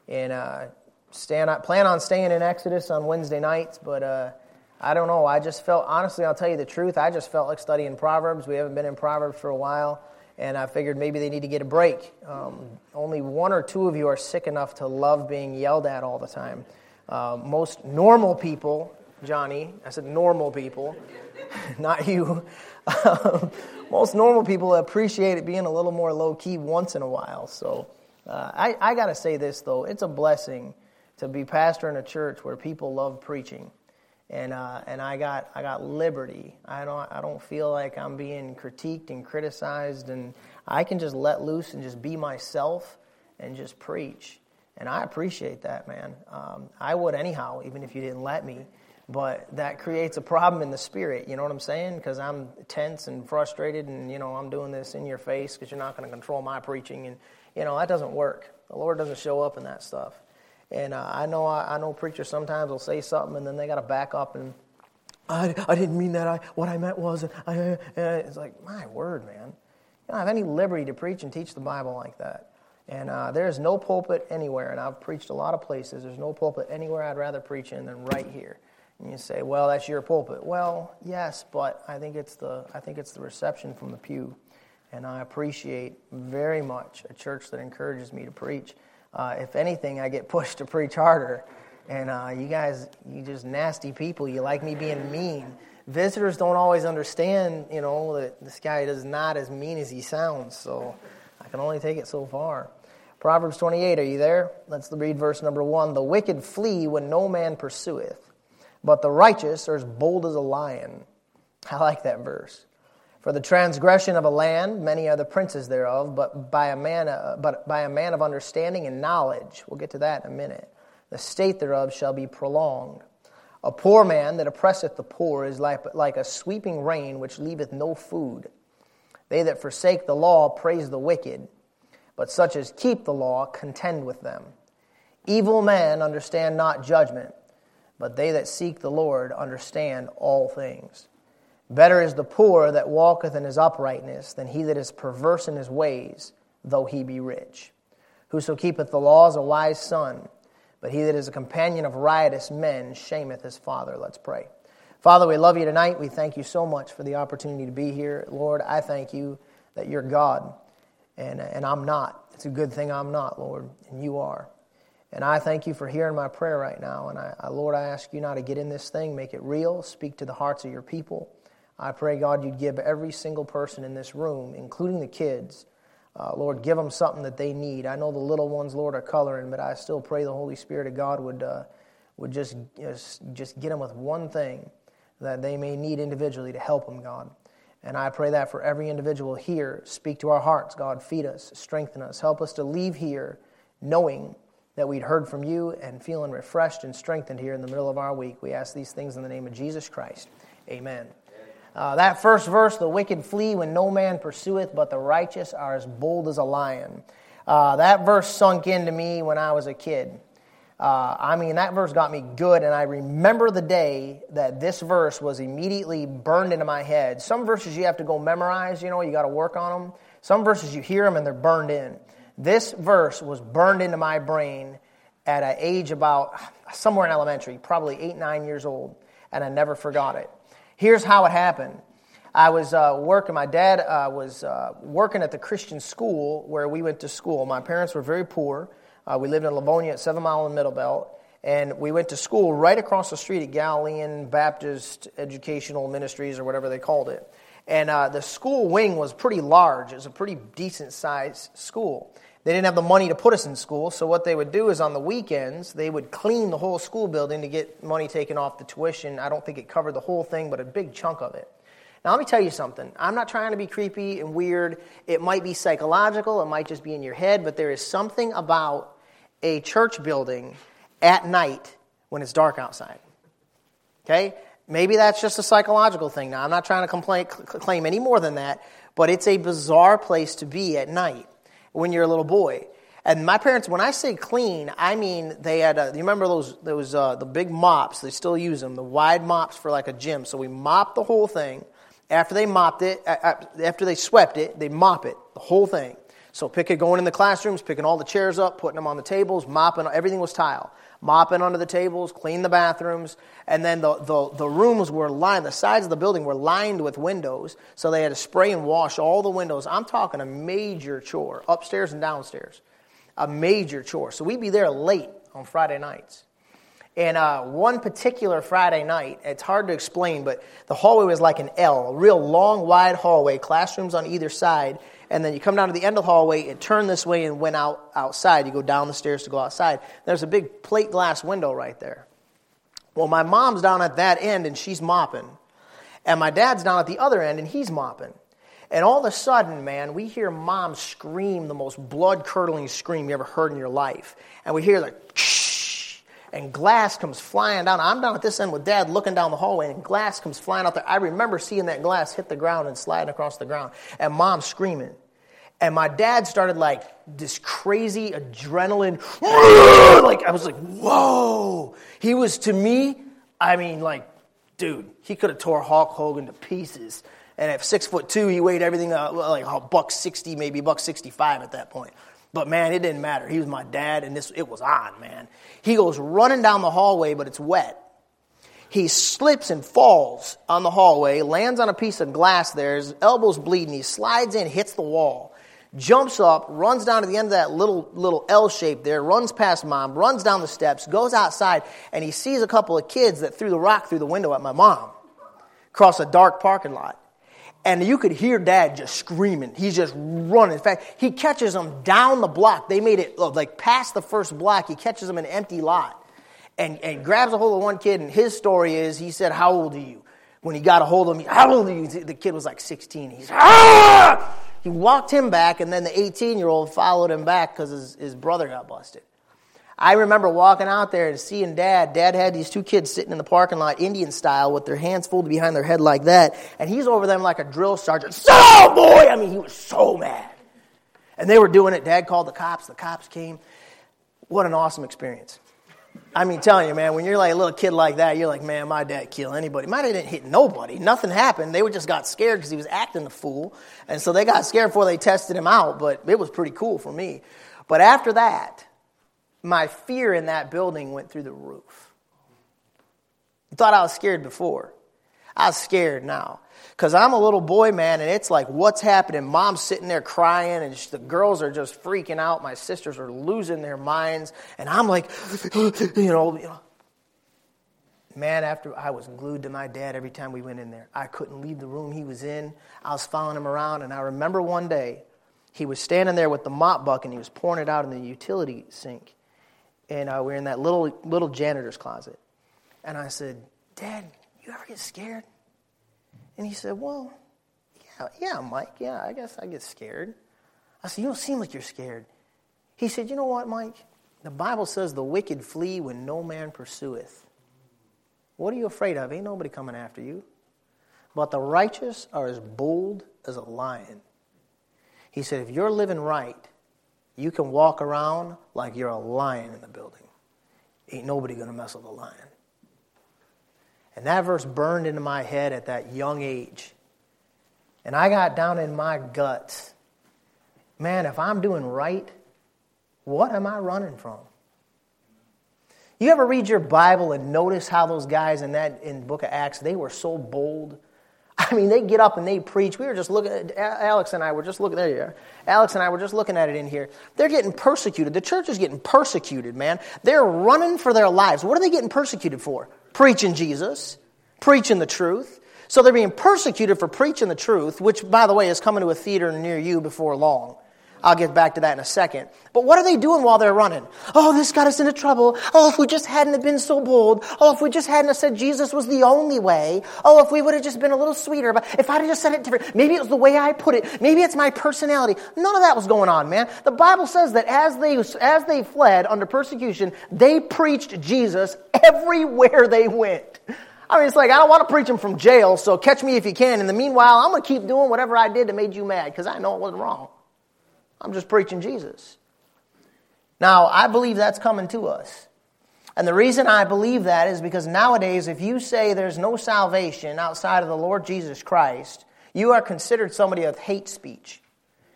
And plan on staying in Exodus on Wednesday nights, but I don't know. I just felt, honestly, I'll tell you the truth, I just felt like studying Proverbs. We haven't been in Proverbs for a while, and I figured maybe they need to get a break. Only one or two of you are sick enough to love being yelled at all the time. Most normal people, Johnny, I said normal people, not you. Most normal people appreciate it being a little more low-key once in a while. So I got to say this, though. It's a blessing to be pastor in a church where people love preaching. And I got liberty. I don't feel like I'm being critiqued and criticized, and I can just let loose and just be myself and just preach. And I appreciate that, man. I would anyhow, even if you didn't let me. But that creates a problem in the spirit, you know what I'm saying? Because I'm tense and frustrated, and, I'm doing this in your face because you're not going to control my preaching. And, that doesn't work. The Lord doesn't show up in that stuff. And I know preachers sometimes will say something, and then they got to back up, and I didn't mean that. What I meant was, it's like, my word, man. You don't have any liberty to preach and teach the Bible like that. And there's no pulpit anywhere, and I've preached a lot of places. There's no pulpit anywhere I'd rather preach in than right here. And you say, well, that's your pulpit. Well, yes, but I think it's the reception from the pew. And I appreciate very much a church that encourages me to preach. If anything, I get pushed to preach harder. And you guys, you just nasty people. You like me being mean. Visitors don't always understand, that this guy is not as mean as he sounds. So I can only take it so far. Proverbs 28, are you there? Let's read verse number 1. The wicked flee when no man pursueth, but the righteous are as bold as a lion. I like that verse. For the transgression of a land, many are the princes thereof, but by a man of understanding and knowledge, we'll get to that in a minute, the state thereof shall be prolonged. A poor man that oppresseth the poor is like a sweeping rain which leaveth no food. They that forsake the law praise the wicked, but such as keep the law contend with them. Evil men understand not judgment, but they that seek the Lord understand all things. Better is the poor that walketh in his uprightness than he that is perverse in his ways, though he be rich. Whoso keepeth the law is a wise son, but he that is a companion of riotous men shameth his father. Let's pray. Father, we love you tonight. We thank you so much for the opportunity to be here. Lord, I thank you that you're God, and I'm not. It's a good thing I'm not, Lord, and you are. And I thank you for hearing my prayer right now. And Lord, I ask you now to get in this thing, make it real, speak to the hearts of your people. I pray, God, you'd give every single person in this room, including the kids, Lord, give them something that they need. I know the little ones, Lord, are coloring, but I still pray the Holy Spirit of God would just get them with one thing that they may need individually to help them, God. And I pray that for every individual here. Speak to our hearts, God. Feed us, strengthen us. Help us to leave here knowing that we'd heard from you and feeling refreshed and strengthened here in the middle of our week. We ask these things in the name of Jesus Christ. Amen. That first verse, the wicked flee when no man pursueth, but the righteous are as bold as a lion. That verse sunk into me when I was a kid. That verse got me good, and I remember the day that this verse was immediately burned into my head. Some verses you have to go memorize, you got to work on them. Some verses you hear them and they're burned in. This verse was burned into my brain at an age about somewhere in elementary, probably 8, 9 years old, and I never forgot it. Here's how it happened. I was working, my dad was working at the Christian school where we went to school. My parents were very poor. We lived in Livonia at 7 Mile in the Middle Belt, and we went to school right across the street at Galilean Baptist Educational Ministries, or whatever they called it. And the school wing was pretty large. It was a pretty decent-sized school. They didn't have the money to put us in school, so what they would do is on the weekends, they would clean the whole school building to get money taken off the tuition. I don't think it covered the whole thing, but a big chunk of it. Now, let me tell you something. I'm not trying to be creepy and weird. It might be psychological. It might just be in your head, but there is something about a church building at night when it's dark outside. Okay? Maybe that's just a psychological thing. Now, I'm not trying to claim any more than that, but it's a bizarre place to be at night when you're a little boy. And my parents, when I say clean, I mean they had, you remember those the big mops, they still use them, the wide mops for like a gym. So we mopped the whole thing. After they mopped it, after they swept it, they'd mop it, the whole thing. So going in the classrooms, picking all the chairs up, putting them on the tables, mopping, everything was tile. Mopping under the tables, clean the bathrooms, and then the rooms were lined, the sides of the building were lined with windows, so they had to spray and wash all the windows. I'm talking a major chore, upstairs and downstairs. A major chore. So we'd be there late on Friday nights. And one particular Friday night, it's hard to explain, but the hallway was like an L, a real long, wide hallway, classrooms on either side. And then you come down to the end of the hallway, it turned this way and went outside. You go down the stairs to go outside. There's a big plate glass window right there. Well, my mom's down at that end, and she's mopping. And my dad's down at the other end, and he's mopping. And all of a sudden, man, we hear Mom scream the most blood-curdling scream you ever heard in your life. And we hear the shh, and glass comes flying down. I'm down at this end with Dad looking down the hallway, and glass comes flying out there. I remember seeing that glass hit the ground and sliding across the ground, and Mom screaming. And my dad started like this crazy adrenaline, like I was like, whoa. He was, to me, I mean, like, dude, he could have tore Hulk Hogan to pieces. And at 6'2", he weighed everything like $160, maybe $165 at that point. But man, it didn't matter. He was my dad, and it was on, man. He goes running down the hallway, but it's wet. He slips and falls on the hallway, lands on a piece of glass there, his elbow's bleeding. He slides in, hits the wall, jumps up, runs down to the end of that little L shape there, runs past Mom, runs down the steps, goes outside, and he sees a couple of kids that threw the rock through the window at my mom across a dark parking lot. And you could hear Dad just screaming. He's just running. In fact, he catches them down the block. They made it like past the first block. He catches them in an empty lot and grabs a hold of one kid. And his story is, he said, "How old are you?" When he got a hold of him, "How old are you?" The kid was like 16. He's, "Ah!" He walked him back, and then the 18-year-old followed him back because his brother got busted. I remember walking out there and seeing Dad. Dad had these two kids sitting in the parking lot, Indian style, with their hands folded behind their head like that. And he's over them like a drill sergeant. "So, boy!" I mean, he was so mad. And they were doing it. Dad called the cops. The cops came. What an awesome experience. I mean, telling you, man, when you're like a little kid like that, you're like, man, my dad killed anybody. My dad didn't hit nobody. Nothing happened. They just got scared because he was acting the fool. And so they got scared before they tested him out. But it was pretty cool for me. But after that, my fear in that building went through the roof. You thought I was scared before. I was scared now. Because I'm a little boy, man, and it's like, what's happening? Mom's sitting there crying, and the girls are just freaking out. My sisters are losing their minds. And I'm like, you know. Man, after I was glued to my dad every time we went in there. I couldn't leave the room he was in. I was following him around, and I remember one day, he was standing there with the mop bucket, and he was pouring it out in the utility sink. And we were in that little janitor's closet. And I said, "Dad, you ever get scared?" And he said, "Well, yeah, Mike, yeah, I guess I get scared." I said, "You don't seem like you're scared." He said, "You know what, Mike? The Bible says the wicked flee when no man pursueth. What are you afraid of? Ain't nobody coming after you. But the righteous are as bold as a lion." He said, "If you're living right, you can walk around like you're a lion in the building. Ain't nobody going to mess with a lion." And that verse burned into my head at that young age. And I got down in my guts. Man, if I'm doing right, what am I running from? You ever read your Bible and notice how those guys in the book of Acts, they were so bold? I mean, they get up and they preach. We were just looking at, Alex and I were just looking, there you are. Alex and I were just looking at it in here. They're getting persecuted. The church is getting persecuted, man. They're running for their lives. What are they getting persecuted for? Preaching Jesus, preaching the truth. So they're being persecuted for preaching the truth, which, by the way, is coming to a theater near you before long. I'll get back to that in a second. But what are they doing while they're running? "Oh, this got us into trouble. Oh, if we just hadn't been so bold. Oh, if we just hadn't said Jesus was the only way. Oh, if we would have just been a little sweeter. But if I'd have just said it different. Maybe it was the way I put it. Maybe it's my personality." None of that was going on, man. The Bible says that as they fled under persecution, they preached Jesus everywhere they went. I mean, it's like, I don't want to preach him from jail, so catch me if you can. In the meanwhile, I'm going to keep doing whatever I did that made you mad, because I know it wasn't wrong. I'm just preaching Jesus. Now, I believe that's coming to us. And the reason I believe that is because nowadays, if you say there's no salvation outside of the Lord Jesus Christ, you are considered somebody of hate speech.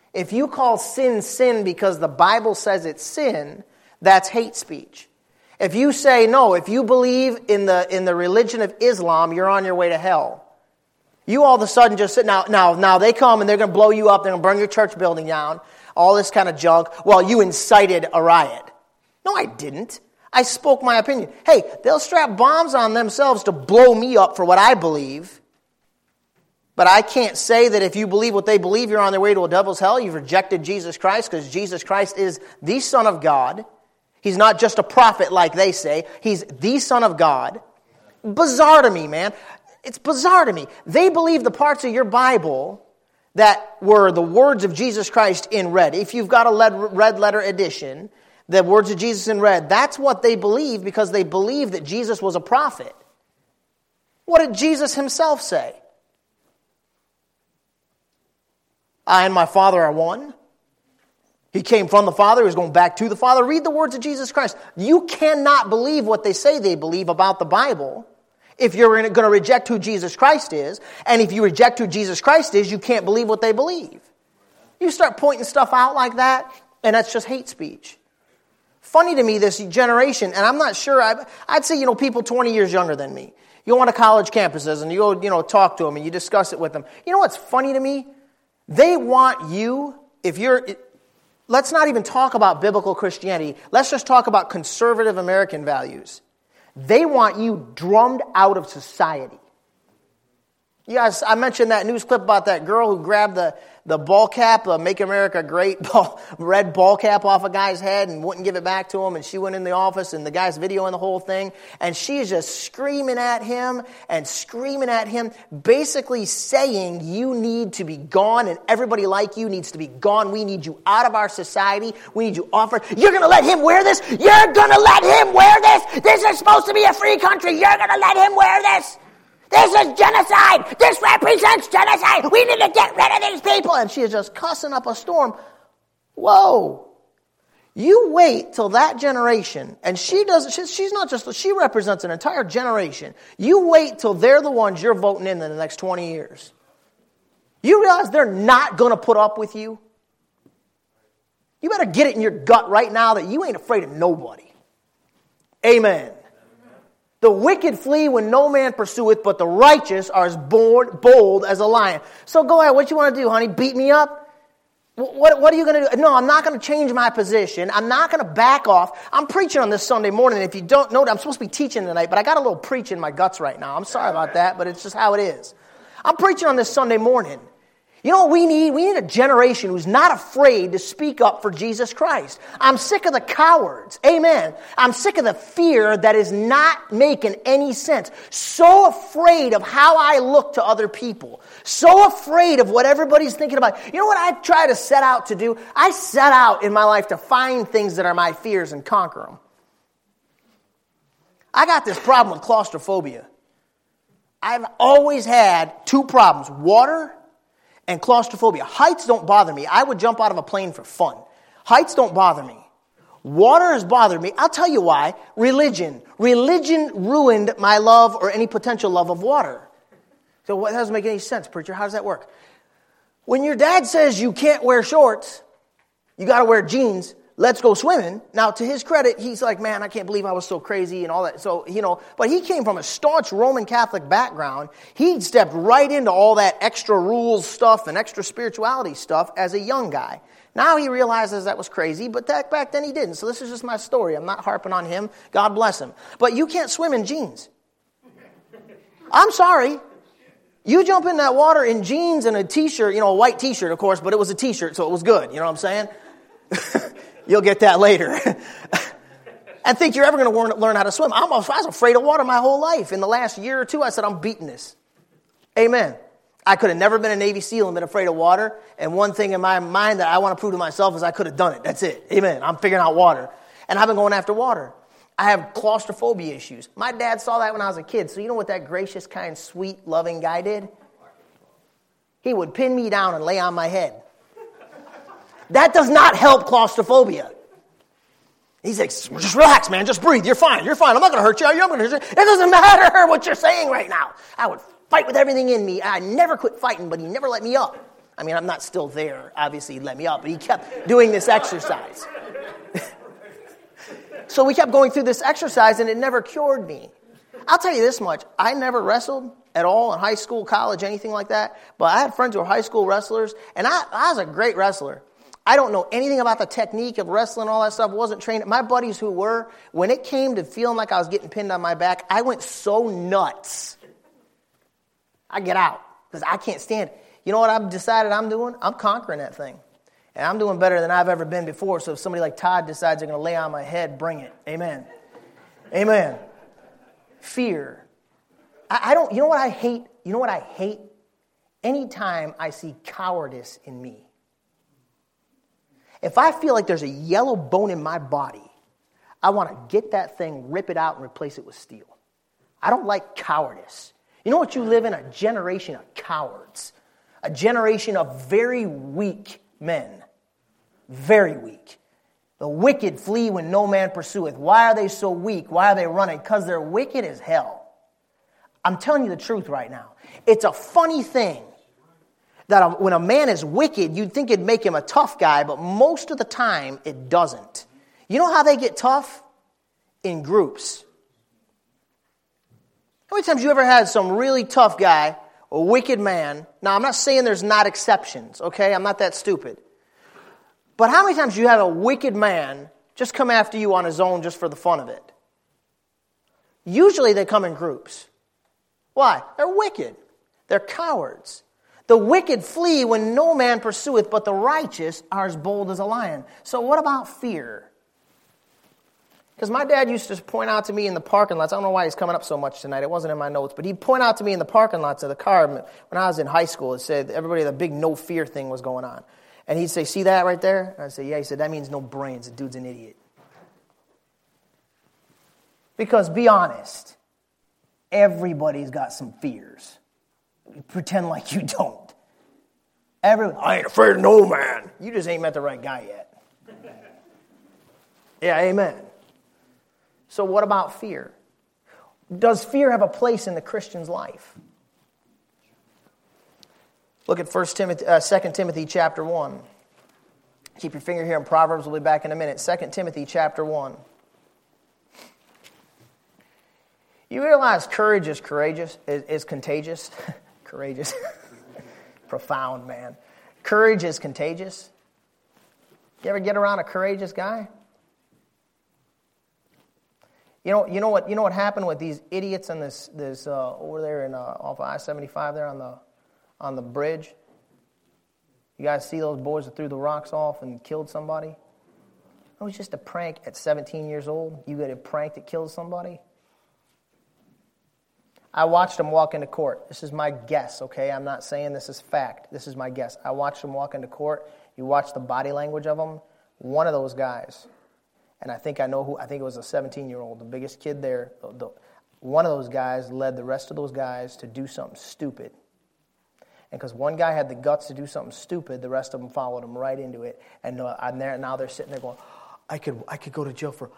If you call sin sin because the Bible says it's sin, that's hate speech. If you say, no, if you believe in the religion of Islam, you're on your way to hell. You all of a sudden just sit, now they come and they're going to blow you up, they're going to burn your church building down, all this kind of junk. Well, you incited a riot. No, I didn't. I spoke my opinion. Hey, they'll strap bombs on themselves to blow me up for what I believe. But I can't say that if you believe what they believe, you're on their way to a devil's hell. You've rejected Jesus Christ, because Jesus Christ is the Son of God. He's not just a prophet like they say. He's the Son of God. Bizarre to me, man. It's bizarre to me. They believe the parts of your Bible that were the words of Jesus Christ in red. If you've got a red letter edition, the words of Jesus in red, that's what they believe, because they believe that Jesus was a prophet. What did Jesus himself say? I and my Father are one. He came from the Father. He's going back to the Father. Read the words of Jesus Christ. You cannot believe what they say they believe about the Bible if you're going to reject who Jesus Christ is. And if you reject who Jesus Christ is, you can't believe what they believe. You start pointing stuff out like that, and that's just hate speech. Funny to me, this generation, and I'm not sure, I'd say, people 20 years younger than me. You go on to college campuses and you go, talk to them and you discuss it with them. You know what's funny to me? They want you, let's not even talk about biblical Christianity. Let's just talk about conservative American values. They want you drummed out of society. Yes, I mentioned that news clip about that girl who grabbed the ball cap, Make America Great red ball cap off a guy's head and wouldn't give it back to him. And she went in the office and the guy's videoing the whole thing. And she's just screaming at him, basically saying you need to be gone and everybody like you needs to be gone. We need you out of our society. We need you off. You're going to let him wear this? You're going to let him wear this? This is supposed to be a free country. You're going to let him wear this? This is genocide. This represents genocide. We need to get rid of these people. And she is just cussing up a storm. Whoa. You wait till that generation, and she represents an entire generation. You wait till they're the ones you're voting in the next 20 years. You realize they're not going to put up with you? You better get it in your gut right now that you ain't afraid of nobody. Amen. The wicked flee when no man pursueth, but the righteous are as bold as a lion. So go ahead, what you want to do, honey? Beat me up? What are you going to do? No, I'm not going to change my position. I'm not going to back off. I'm preaching on this Sunday morning. If you don't know, I'm supposed to be teaching tonight, but I got a little preach in my guts right now. I'm sorry about that, but it's just how it is. I'm preaching on this Sunday morning. You know what we need? We need a generation who's not afraid to speak up for Jesus Christ. I'm sick of the cowards. Amen. I'm sick of the fear that is not making any sense. So afraid of how I look to other people. So afraid of what everybody's thinking about. You know what I try to set out to do? I set out in my life to find things that are my fears and conquer them. I got this problem with claustrophobia. I've always had two problems. Water and claustrophobia. Heights don't bother me. I would jump out of a plane for fun. Heights don't bother me. Water has bothered me. I'll tell you why. Religion. Religion ruined my love or any potential love of water. So what doesn't make any sense, preacher? How does that work? When your dad says you can't wear shorts, you got to wear jeans, let's go swimming. Now, to his credit, he's like, man, I can't believe I was so crazy and all that. So, but he came from a staunch Roman Catholic background. He stepped right into all that extra rules stuff and extra spirituality stuff as a young guy. Now he realizes that was crazy, but back then he didn't. So this is just my story. I'm not harping on him. God bless him. But you can't swim in jeans. I'm sorry. You jump in that water in jeans and a t-shirt, a white t-shirt, of course, but it was a t-shirt, so it was good. You know what I'm saying? You'll get that later. And think you're ever going to learn how to swim. I was afraid of water my whole life. In the last year or two, I said, I'm beating this. Amen. I could have never been a Navy SEAL and been afraid of water. And one thing in my mind that I want to prove to myself is I could have done it. That's it. Amen. I'm figuring out water. And I've been going after water. I have claustrophobia issues. My dad saw that when I was a kid. So you know what that gracious, kind, sweet, loving guy did? He would pin me down and lay on my head. That does not help claustrophobia. He's like, just relax, man. Just breathe. You're fine. You're fine. I'm not going to hurt you. I'm going to hurt you. It doesn't matter what you're saying right now. I would fight with everything in me. I never quit fighting, but he never let me up. I mean, I'm not still there. Obviously, he let me up, but he kept doing this exercise. So we kept going through this exercise, and it never cured me. I'll tell you this much. I never wrestled at all in high school, college, anything like that. But I had friends who were high school wrestlers, and I was a great wrestler. I don't know anything about the technique of wrestling, all that stuff. Wasn't trained. My buddies who were, when it came to feeling like I was getting pinned on my back, I went so nuts. I get out because I can't stand it. You know what I've decided I'm doing? I'm conquering that thing. And I'm doing better than I've ever been before. So if somebody like Todd decides they're going to lay on my head, bring it. Amen. Amen. Fear. I don't, you know what I hate? You know what I hate? Anytime I see cowardice in me. If I feel like there's a yellow bone in my body, I want to get that thing, rip it out, and replace it with steel. I don't like cowardice. You know what you live in? A generation of cowards. A generation of very weak men. Very weak. The wicked flee when no man pursueth. Why are they so weak? Why are they running? Because they're wicked as hell. I'm telling you the truth right now. It's a funny thing that when a man is wicked, you'd think it'd make him a tough guy, but most of the time, it doesn't. You know how they get tough? In groups. How many times you ever had some really tough guy, a wicked man? Now, I'm not saying there's not exceptions, okay? I'm not that stupid. But how many times do you have a wicked man just come after you on his own just for the fun of it? Usually they come in groups. Why? They're wicked. They're cowards. The wicked flee when no man pursueth, but the righteous are as bold as a lion. So what about fear? Because my dad used to point out to me in the parking lots, I don't know why he's coming up so much tonight, it wasn't in my notes, but he'd point out to me in the parking lots of the car when I was in high school, it said everybody, the big no fear thing was going on. And he'd say, see that right there? And I'd say, yeah. He said, that means no brains. The dude's an idiot. Because be honest, everybody's got some fears. Pretend like you don't. I ain't afraid of no man. You just ain't met the right guy yet. Yeah, amen. So what about fear? Does fear have a place in the Christian's life? Look at 2 Timothy chapter 1. Keep your finger here in Proverbs. We'll be back in a minute. 2 Timothy chapter 1. You realize courage is contagious? Courageous. Profound, man. Courage is contagious. You ever get around a courageous guy? You know what happened with these idiots in this over there in off of I-75 there on the bridge? You guys see those boys that threw the rocks off and killed somebody? It was just a prank at 17 years old. You get a prank that kills somebody? I watched them walk into court. This is my guess, okay? I'm not saying this is fact. This is my guess. I watched them walk into court. You watch the body language of them. One of those guys, and I think I know who, I think it was a 17-year-old, the biggest kid there. One of those guys led the rest of those guys to do something stupid. And because one guy had the guts to do something stupid, the rest of them followed him right into it. And now they're sitting there going, I could go to jail for...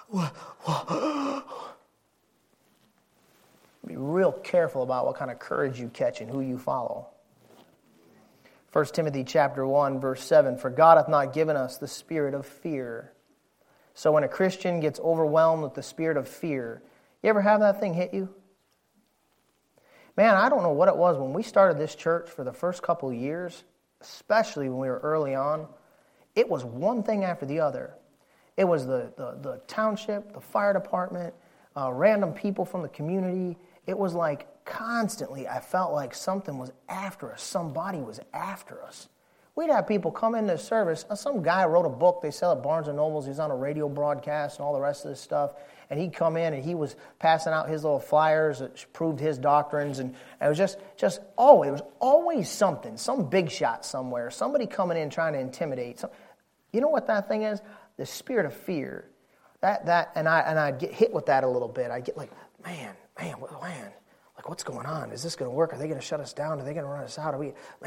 Be real careful about what kind of courage you catch and who you follow. 1 Timothy chapter 1, verse 7, for God hath not given us the spirit of fear. So when a Christian gets overwhelmed with the spirit of fear, you ever have that thing hit you? Man, I don't know what it was when we started this church for the first couple of years, especially when we were early on, it was one thing after the other. It was the township, the fire department, random people from the community. It was like constantly I felt like something was after us. Somebody was after us. We'd have people come into service. Some guy wrote a book they sell at Barnes & Nobles. He's on a radio broadcast and all the rest of this stuff. And he'd come in and he was passing out his little flyers that proved his doctrines. And it was it was always something, some big shot somewhere, somebody coming in trying to intimidate. You know what that thing is? The spirit of fear. And I'd get hit with that a little bit. I'd get like, man, like what's going on? Is this going to work? Are they going to shut us down? Are they going to run us out?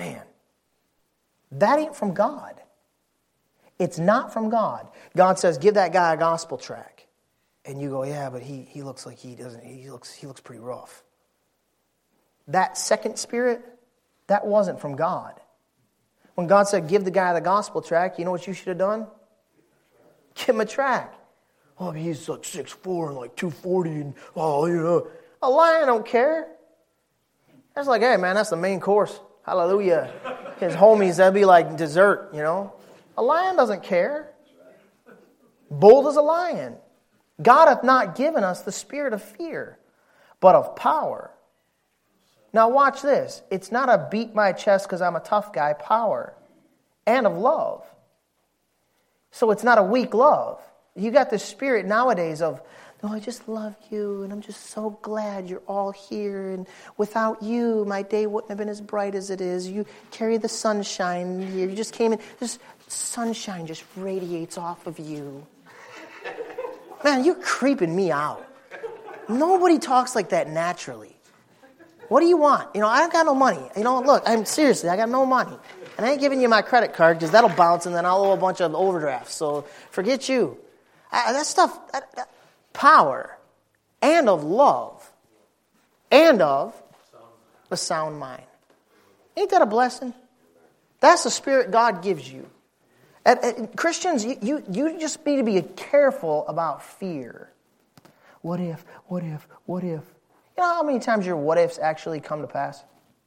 That ain't from God. It's not from God. God says, give that guy a gospel tract. And you go, yeah, but he looks like he doesn't, he looks pretty rough. That second spirit, that wasn't from God. When God said, give the guy the gospel tract, you know what you should have done? Give him a tract. Oh, he's like 6'4" and like 240 and, oh, you know. A lion don't care. That's like, hey, man, that's the main course. Hallelujah. His homies, that'd be like dessert, you know. A lion doesn't care. Bold as a lion. God hath not given us the spirit of fear, but of power. Now watch this. It's not a beat my chest because I'm a tough guy power, and of love. So it's not a weak love. You got this spirit nowadays of, no, I just love you, and I'm just so glad you're all here, and without you, my day wouldn't have been as bright as it is. You carry the sunshine here. You just came in. This sunshine just radiates off of you. Man, you're creeping me out. Nobody talks like that naturally. What do you want? You know, I don't got no money. You know, look, I got no money. And I ain't giving you my credit card because that'll bounce and then I'll owe a bunch of overdrafts. So forget you. That stuff, power and of love and of a sound mind. Ain't that a blessing? That's the spirit God gives you. Christians, you just need to be careful about fear. What if? You know how many times your what ifs actually come to pass?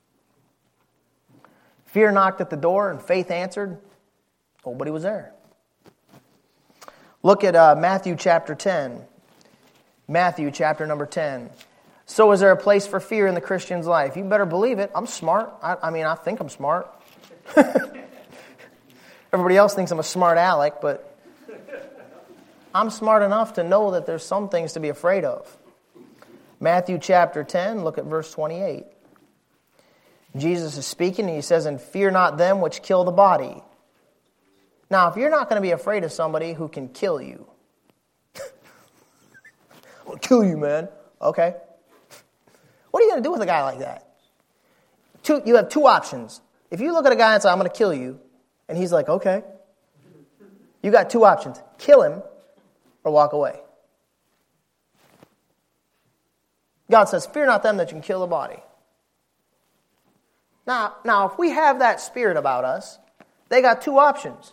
Fear knocked at the door and faith answered. Nobody was there. Look at Matthew chapter 10. Matthew chapter number 10. So is there a place for fear in the Christian's life? You better believe it. I'm smart. I think I'm smart. Everybody else thinks I'm a smart aleck, but I'm smart enough to know that there's some things to be afraid of. Matthew chapter 10, look at verse 28. Jesus is speaking and he says, and fear not them which kill the body. Now, if you're not going to be afraid of somebody who can kill you, I'll kill you, man. Okay. What are you going to do with a guy like that? You have two options. If you look at a guy and say, I'm going to kill you, and he's like, okay, you got two options. Kill him or walk away. God says, fear not them that can kill the body. Now, if we have that spirit about us, they got two options.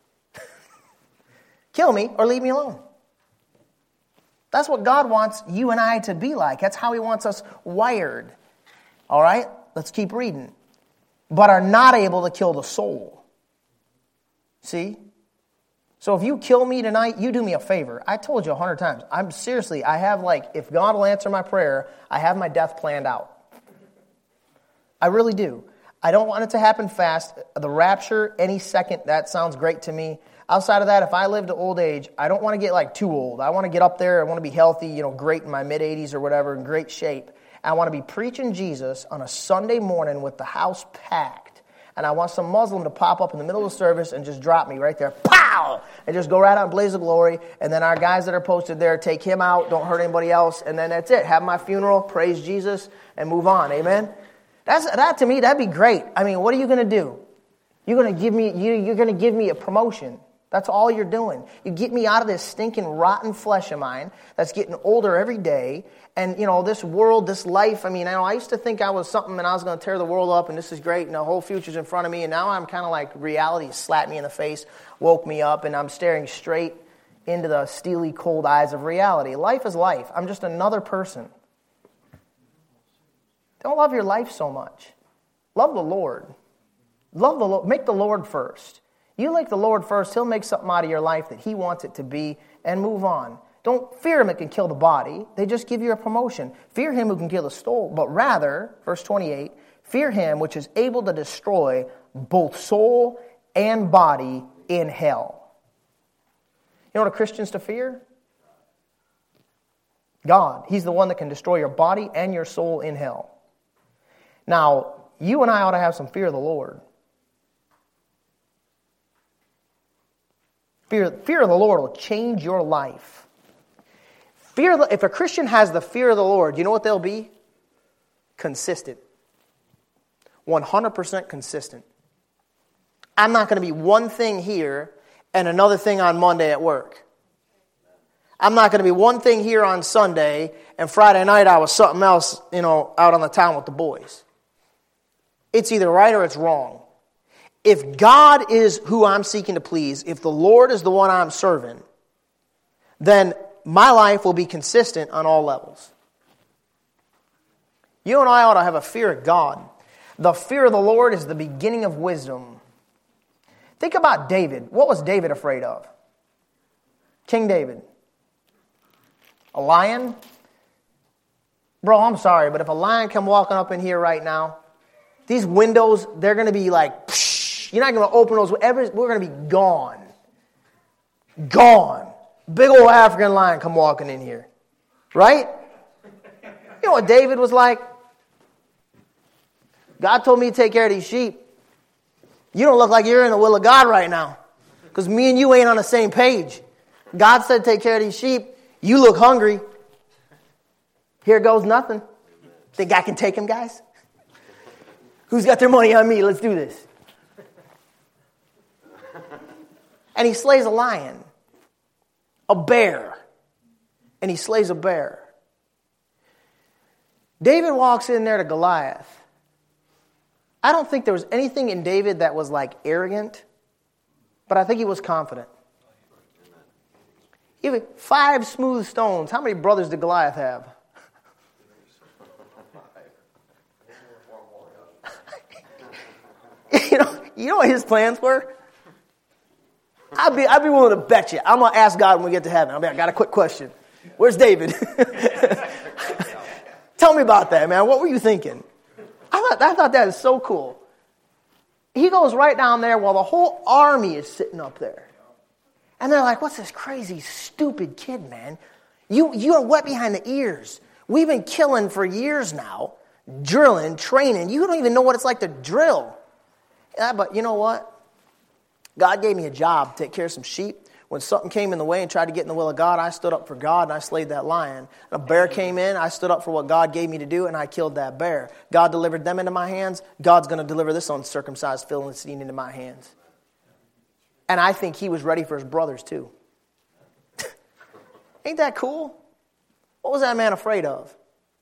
Kill me or leave me alone. That's what God wants you and I to be like. That's how he wants us wired. All right? Let's keep reading. But are not able to kill the soul. See? So if you kill me tonight, you do me a favor. I told you 100 times. I have if God will answer my prayer, I have my death planned out. I really do. I don't want it to happen fast. The rapture, any second, that sounds great to me. Outside of that, if I live to old age, I don't want to get too old. I want to get up there. I want to be healthy, great in my mid-80s or whatever, in great shape. I want to be preaching Jesus on a Sunday morning with the house packed. And I want some Muslim to pop up in the middle of the service and just drop me right there. Pow! And just go right out and blaze of glory. And then our guys that are posted there, take him out. Don't hurt anybody else. And then that's it. Have my funeral, praise Jesus, and move on. Amen? That to me, that'd be great. I mean, what are you going to do? You're going to give me a promotion. That's all you're doing. You get me out of this stinking rotten flesh of mine that's getting older every day. And, this world, this life, I used to think I was something and I was going to tear the world up and this is great and the whole future's in front of me. And now I'm kind of like reality slapped me in the face, woke me up, and I'm staring straight into the steely cold eyes of reality. Life is life. I'm just another person. Don't love your life so much. Love the Lord. Love the Lord. Make the Lord first. You like the Lord first, he'll make something out of your life that he wants it to be and move on. Don't fear him that can kill the body. They just give you a promotion. Fear him who can kill the soul, but rather, verse 28, fear him which is able to destroy both soul and body in hell. You know what a Christian's to fear? God. He's the one that can destroy your body and your soul in hell. Now, you and I ought to have some fear of the Lord. Fear of the Lord will change your life. If a Christian has the fear of the Lord, you know what they'll be? Consistent. 100% consistent. I'm not going to be one thing here and another thing on Monday at work. I'm not going to be one thing here on Sunday and Friday night I was something else, out on the town with the boys. It's either right or it's wrong. if God is who I'm seeking to please, if the Lord is the one I'm serving, then my life will be consistent on all levels. You and I ought to have a fear of God. The fear of the Lord is the beginning of wisdom. Think about David. What was David afraid of? King David. A lion? Bro, I'm sorry, but if a lion come walking up in here right now, these windows, they're going to be like, psh, you're not going to open those. We're going to be gone. Gone. Big old African lion come walking in here. Right? You know what David was like? God told me to take care of these sheep. You don't look like you're in the will of God right now. Because me and you ain't on the same page. God said take care of these sheep. You look hungry. Here goes nothing. Think I can take him, guys? Who's got their money on me? Let's do this. And he slays a lion. A bear. And he slays a bear. David walks in there to Goliath. I don't think there was anything in David that was like arrogant, but I think he was confident. Even 5 smooth stones. How many brothers did Goliath have? You know what his plans were? I'd be willing to bet you. I'm going to ask God when we get to heaven. I got a quick question. Where's David? Tell me about that, man. What were you thinking? I thought that is so cool. He goes right down there while the whole army is sitting up there. And they're like, what's this crazy, stupid kid, man? You are wet behind the ears. We've been killing for years now, drilling, training. You don't even know what it's like to drill. Yeah, but you know what? God gave me a job to take care of some sheep. When something came in the way and tried to get in the will of God, I stood up for God and I slayed that lion. A bear came in, I stood up for what God gave me to do, and I killed that bear. God delivered them into my hands. God's going to deliver this uncircumcised Philistine into my hands. And I think he was ready for his brothers too. Ain't that cool? What was that man afraid of?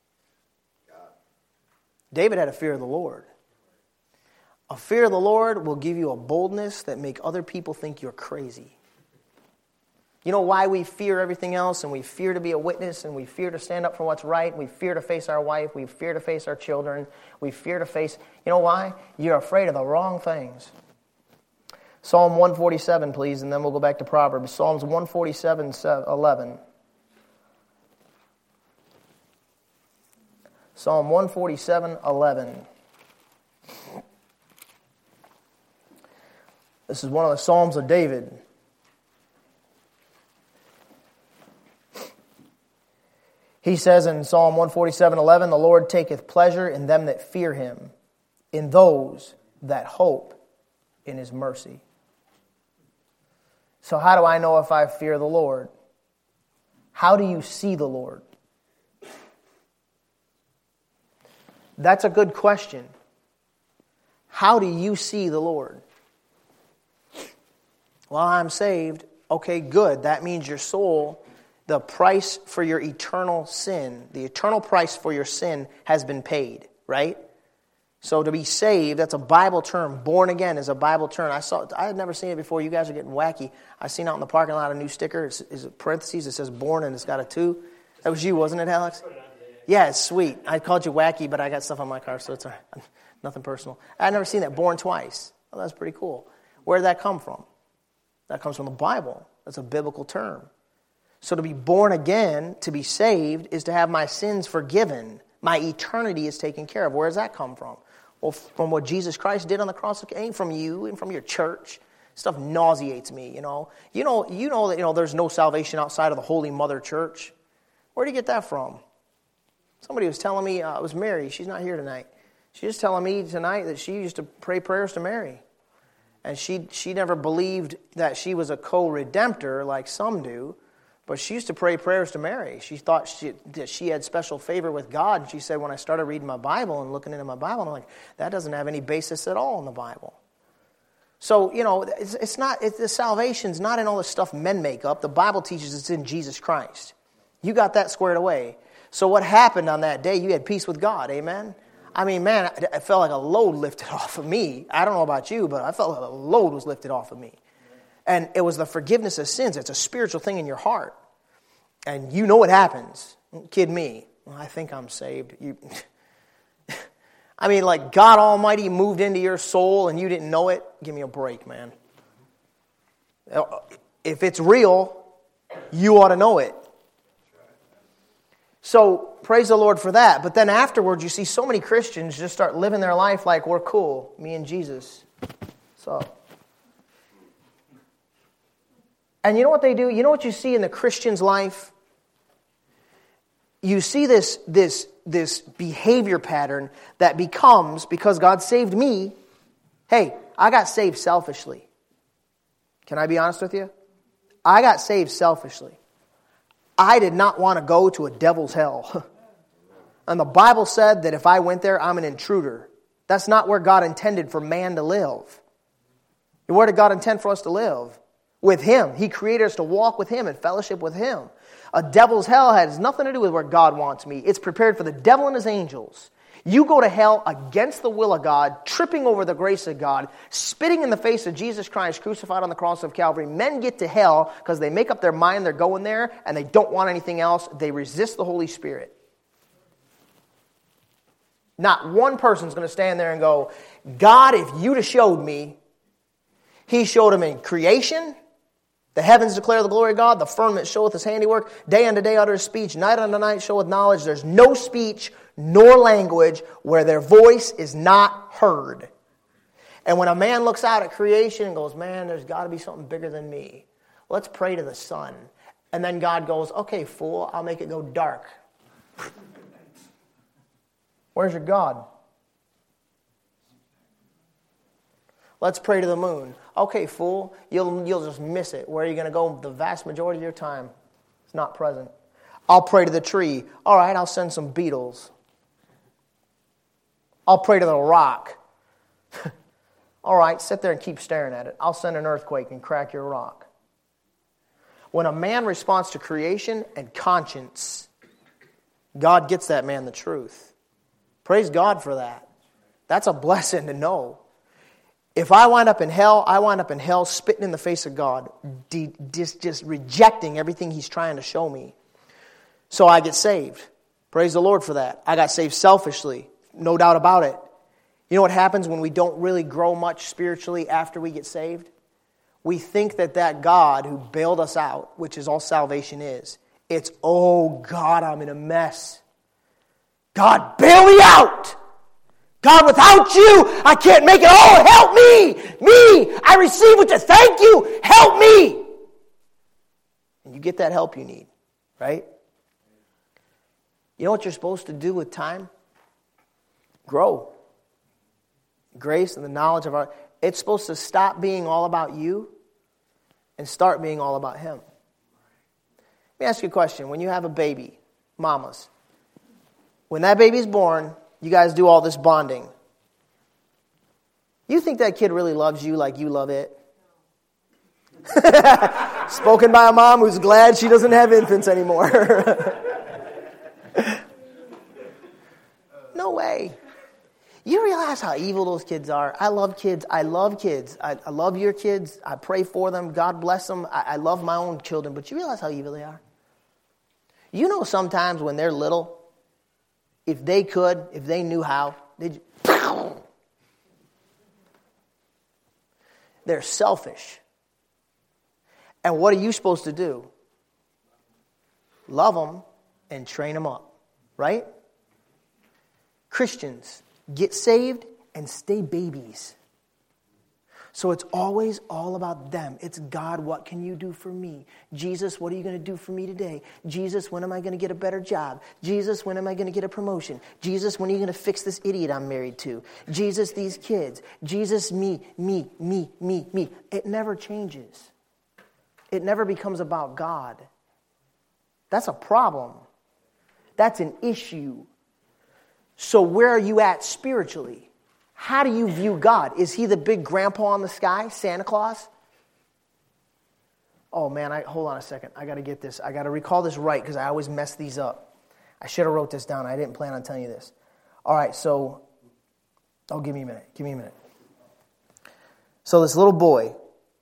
David had a fear of the Lord. A fear of the Lord will give you a boldness that make other people think you're crazy. You know why we fear everything else, and we fear to be a witness, and we fear to stand up for what's right, we fear to face our wife, we fear to face our children, we fear to face... You know why? You're afraid of the wrong things. Psalm 147, please, and then we'll go back to Proverbs. Psalms 147, 11. Psalm 147, 11. This is one of the Psalms of David. He says in Psalm 147:11, the Lord taketh pleasure in them that fear him, in those that hope in his mercy. So how do I know if I fear the Lord? How do you see the Lord? That's a good question. How do you see the Lord? Well, I'm saved. Okay, good. That means your soul... The price for your eternal sin, the eternal price for your sin has been paid, right? So to be saved, that's a Bible term. Born again is a Bible term. I had never seen it before. You guys are getting wacky. I seen out in the parking lot a new sticker. It's parentheses. It says born and it's got a 2. That was you, wasn't it, Alex? Yeah, it's sweet. I called you wacky, but I got stuff on my car, so it's nothing personal. I'd never seen that. Born twice. Well, that's pretty cool. Where did that come from? That comes from the Bible. That's a biblical term. So to be born again, to be saved, is to have my sins forgiven. My eternity is taken care of. Where does that come from? Well, from what Jesus Christ did on the cross. It ain't from you and from your church. Stuff nauseates me, You know that there's no salvation outside of the Holy Mother Church. Where do you get that from? Somebody was telling me, it was Mary. She's not here tonight. She was telling me tonight that she used to pray prayers to Mary. And she never believed that she was a co-redemptor like some do. But she used to pray prayers to Mary. She thought that she had special favor with God. And she said, when I started reading my Bible and looking into my Bible, I'm like, that doesn't have any basis at all in the Bible. So, the salvation's not in all the stuff men make up. The Bible teaches it's in Jesus Christ. You got that squared away. So what happened on that day? You had peace with God, amen? I mean, man, I felt like a load lifted off of me. I don't know about you, but I felt like a load was lifted off of me. And it was the forgiveness of sins. It's a spiritual thing in your heart. And you know what happens. Kid me. Well, I think I'm saved. I mean, like God Almighty moved into your soul and you didn't know it. Give me a break, man. If it's real, you ought to know it. So, praise the Lord for that. But then afterwards, you see so many Christians just start living their life like we're cool, me and Jesus. So, and you know what they do? You know what you see in the Christian's life? You see this behavior pattern that becomes, because God saved me, hey, I got saved selfishly. Can I be honest with you? I got saved selfishly. I did not want to go to a devil's hell. And the Bible said that if I went there, I'm an intruder. That's not where God intended for man to live. Where did God intend for us to live? With Him. He created us to walk with Him and fellowship with Him. A devil's hell has nothing to do with where God wants me. It's prepared for the devil and his angels. You go to hell against the will of God, tripping over the grace of God, spitting in the face of Jesus Christ crucified on the cross of Calvary. Men get to hell because they make up their mind they're going there and they don't want anything else. They resist the Holy Spirit. Not one person's going to stand there and go, God, if you'd have showed me, He showed Him in creation. The heavens declare the glory of God. The firmament showeth His handiwork. Day unto day uttereth speech. Night unto night showeth knowledge. There's no speech nor language where their voice is not heard. And when a man looks out at creation and goes, man, there's got to be something bigger than me. Let's pray to the sun. And then God goes, okay, fool, I'll make it go dark. Where's your God? Let's pray to the moon. Okay, fool, you'll just miss it. Where are you going to go the vast majority of your time? It's not present. I'll pray to the tree. All right, I'll send some beetles. I'll pray to the rock. All right, sit there and keep staring at it. I'll send an earthquake and crack your rock. When a man responds to creation and conscience, God gets that man the truth. Praise God for that. That's a blessing to know. If I wind up in hell, I wind up in hell spitting in the face of God, just rejecting everything He's trying to show me. So I get saved. Praise the Lord for that. I got saved selfishly, no doubt about it. You know what happens when we don't really grow much spiritually after we get saved? We think that God who bailed us out, which is all salvation is, it's, oh God, I'm in a mess. God, bail me out. God, without you, I can't make it. Oh, help me. Me, I receive it to thank you. Help me. And you get that help you need, right? You know what you're supposed to do with time? Grow. Grace and the knowledge of our... It's supposed to stop being all about you and start being all about Him. Let me ask you a question. When you have a baby, mamas, when that baby's born, you guys do all this bonding. You think that kid really loves you like you love it? Spoken by a mom who's glad she doesn't have infants anymore. No way. You realize how evil those kids are? I love kids. I love kids. I love your kids. I pray for them. God bless them. I love my own children. But you realize how evil they are? You know sometimes when they're little, if they could, if they knew how, they're selfish. And what are you supposed to do? Love them and train them up, right? Christians, get saved and stay babies. So it's always all about them. It's God, what can you do for me? Jesus, what are you going to do for me today? Jesus, when am I going to get a better job? Jesus, when am I going to get a promotion? Jesus, when are you going to fix this idiot I'm married to? Jesus, these kids. Jesus, me. It never changes. It never becomes about God. That's a problem. That's an issue. So where are you at spiritually? How do you view God? Is He the big grandpa in the sky, Santa Claus? Oh man, hold on a second. I got to get this. I got to recall this right because I always mess these up. I should have wrote this down. I didn't plan on telling you this. All right, so Oh, give me a minute. So this little boy,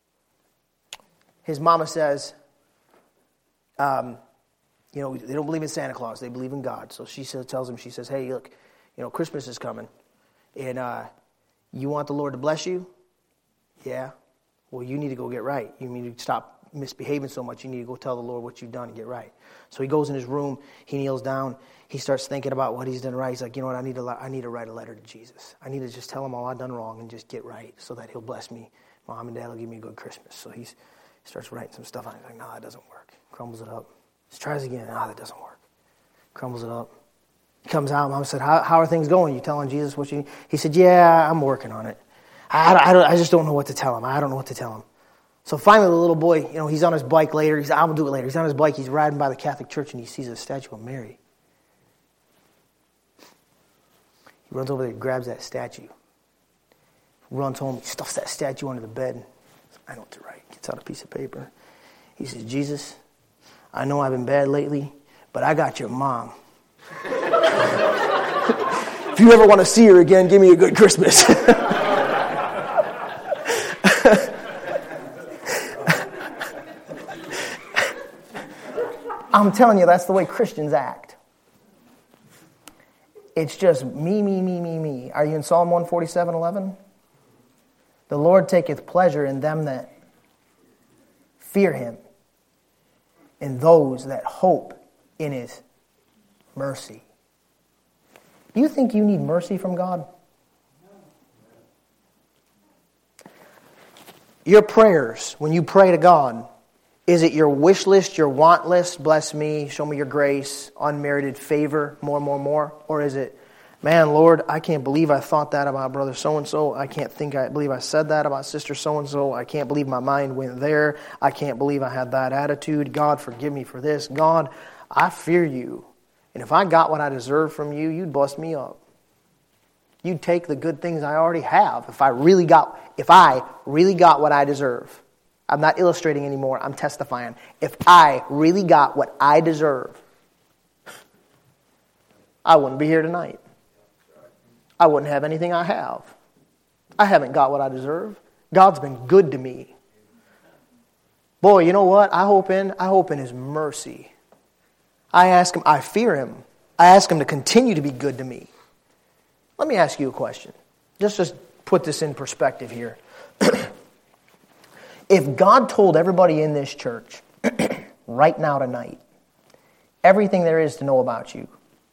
his mama says, they don't believe in Santa Claus. They believe in God. So she tells him, hey, look, Christmas is coming. And you want the Lord to bless you? Yeah. Well, you need to go get right. You need to stop misbehaving so much. You need to go tell the Lord what you've done and get right. So he goes in his room. He kneels down. He starts thinking about what he's done right. He's like, you know what? I need to write a letter to Jesus. I need to just tell him all I've done wrong and just get right so that he'll bless me. Mom and Dad will give me a good Christmas. So he starts writing some stuff on it. He's like, no, that doesn't work. Crumbles it up. He tries again. No, that doesn't work. Crumbles it up. He comes out. Mom said, how are things going? You telling Jesus what you need? He said, yeah, I'm working on it. I just don't know what to tell him. I don't know what to tell him. So finally, the little boy, he's on his bike later. I'll do it later. He's on his bike. He's riding by the Catholic Church, and he sees a statue of Mary. He runs over there, grabs that statue, runs home, stuffs that statue under the bed. I know what to write. Gets out a piece of paper. He says, Jesus, I know I've been bad lately, but I got your mom. If you ever want to see her again, give me a good Christmas. I'm telling you, that's the way Christians act. It's just me. Are you in Psalm 147:11? The Lord taketh pleasure in them that fear him, in those that hope in his mercy. Do you think you need mercy from God? Your prayers, when you pray to God, is it your wish list, your want list, bless me, show me your grace, unmerited favor, more? Or is it, man, Lord, I can't believe I thought that about brother so-and-so. I believe I said that about sister so-and-so. I can't believe my mind went there. I can't believe I had that attitude. God, forgive me for this. God, I fear you. And if I got what I deserve from you, you'd bust me up. You'd take the good things I already have if I really got what I deserve. I'm not illustrating anymore. I'm testifying. If I really got what I deserve, I wouldn't be here tonight. I wouldn't have anything I have. I haven't got what I deserve. God's been good to me. Boy, you know what? I hope in his mercy. I ask him, I fear him. I ask him to continue to be good to me. Let me ask you a question. Just put this in perspective here. If God told everybody in this church right now tonight everything there is to know about you,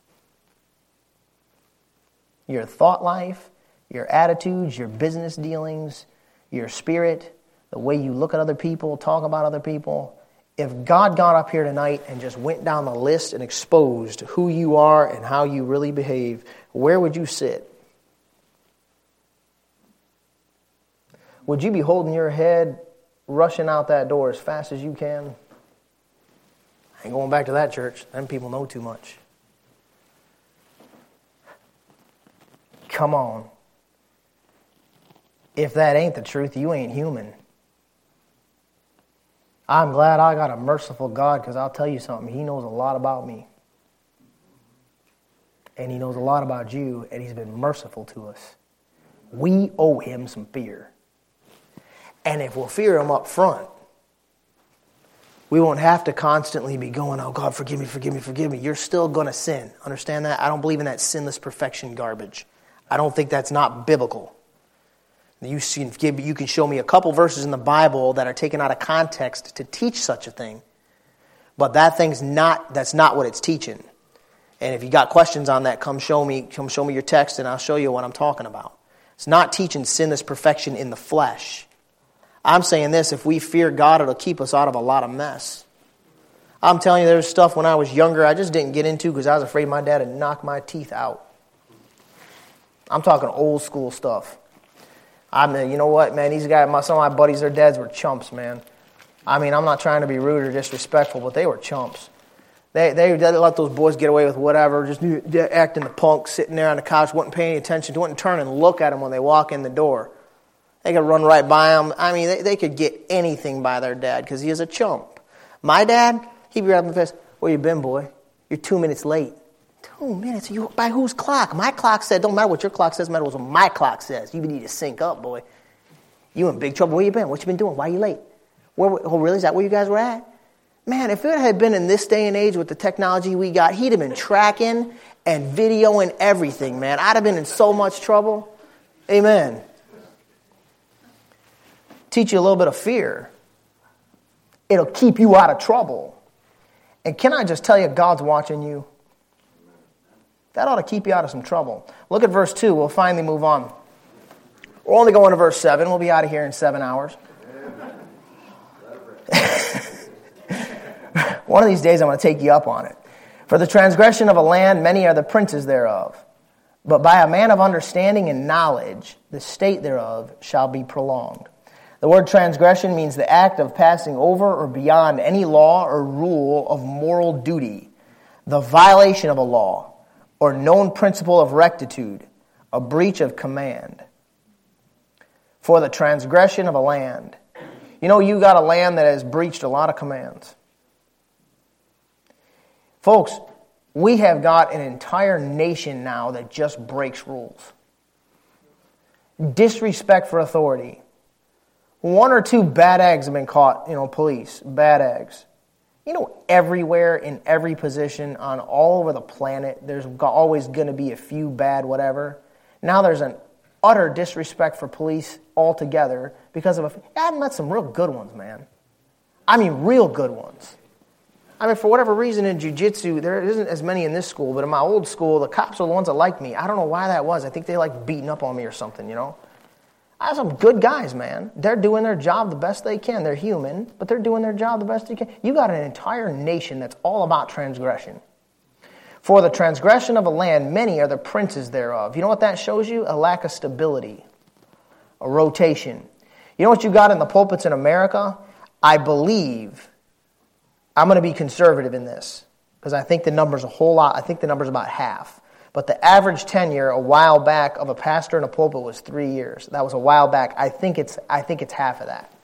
your thought life, your attitudes, your business dealings, your spirit, the way you look at other people, talk about other people, if God got up here tonight and just went down the list and exposed who you are and how you really behave, where would you sit? Would you be holding your head, rushing out that door as fast as you can? I ain't going back to that church. Them people know too much. Come on. If that ain't the truth, you ain't human. I'm glad I got a merciful God, because I'll tell you something. He knows a lot about me. And he knows a lot about you, and he's been merciful to us. We owe him some fear. And if we'll fear him up front, we won't have to constantly be going, oh, God, forgive me. You're still going to sin. Understand that? I don't believe in that sinless perfection garbage. I don't think that's not biblical. You can show me a couple verses in the Bible that are taken out of context to teach such a thing. But that's not what it's teaching. And if you got questions on that, come show me your text and I'll show you what I'm talking about. It's not teaching sinless perfection in the flesh. I'm saying this, if we fear God, it'll keep us out of a lot of mess. I'm telling you, there's stuff when I was younger I just didn't get into because I was afraid my dad would knock my teeth out. I'm talking old school stuff. You know what, man, these guys, some of my buddies, their dads were chumps, man. I mean, I'm not trying to be rude or disrespectful, but they were chumps. They let those boys get away with whatever, just acting the punk, sitting there on the couch, wasn't paying attention, wouldn't turn and look at them when they walk in the door. They could run right by them. I mean, they could get anything by their dad because he is a chump. My dad, he'd be grabbing the fist. Where you been, boy? You're 2 minutes late. 2 minutes? By whose clock? My clock said, don't matter what your clock says, matter what my clock says. You need to sync up, boy. You in big trouble. Where you been? What you been doing? Why you late? Oh, really? Is that where you guys were at? Man, if it had been in this day and age with the technology we got, he'd have been tracking and videoing everything, man. I'd have been in so much trouble. Amen. Teach you a little bit of fear. It'll keep you out of trouble. And can I just tell you, God's watching you? That ought to keep you out of some trouble. Look at verse 2. We'll finally move on. We're only going to verse 7. We'll be out of here in 7 hours. One of these days I'm going to take you up on it. For the transgression of a land, many are the princes thereof. But by a man of understanding and knowledge, the state thereof shall be prolonged. The word transgression means the act of passing over or beyond any law or rule of moral duty, the violation of a law, or known principle of rectitude, a breach of command. For the transgression of a land. You know, you got a land that has breached a lot of commands. Folks, we have got an entire nation now that just breaks rules. Disrespect for authority. 1 or 2 bad eggs have been caught, police, bad eggs. Everywhere, in every position, on all over the planet, there's always going to be a few bad whatever. Now there's an utter disrespect for police altogether because of I've met some real good ones, man. I mean, real good ones. I mean, for whatever reason in jiu-jitsu, there isn't as many in this school, but in my old school, the cops are the ones that liked me. I don't know why that was. I think they liked beating up on me or something, I have some good guys, man. They're doing their job the best they can. They're human, but they're doing their job the best they can. You got an entire nation that's all about transgression. For the transgression of a land, many are the princes thereof. You know what that shows you? A lack of stability, a rotation. You know what you got in the pulpits in America? I believe, I'm going to be conservative in this, because I think the number's a whole lot. I think the number's about half. But the average tenure a while back of a pastor in a pulpit was 3 years. That was a while back. I think it's half of that.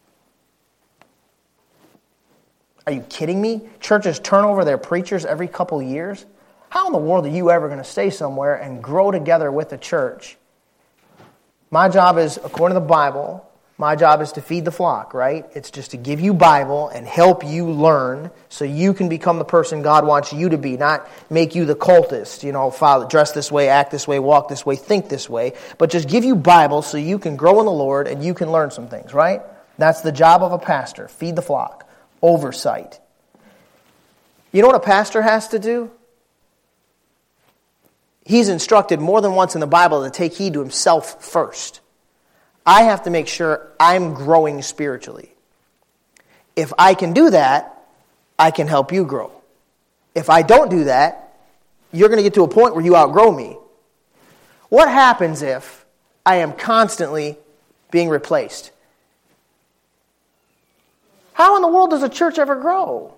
Are you kidding me? Churches turn over their preachers every couple of years. How in the world are you ever going to stay somewhere and grow together with the church? My job is, according to the Bible, my job is to feed the flock, right? It's just to give you Bible and help you learn so you can become the person God wants you to be, not make you the cultist, dress this way, act this way, walk this way, think this way, but just give you Bible so you can grow in the Lord and you can learn some things, right? That's the job of a pastor, feed the flock, oversight. You know what a pastor has to do? He's instructed more than once in the Bible to take heed to himself first. I have to make sure I'm growing spiritually. If I can do that, I can help you grow. If I don't do that, you're going to get to a point where you outgrow me. What happens if I am constantly being replaced? How in the world does a church ever grow?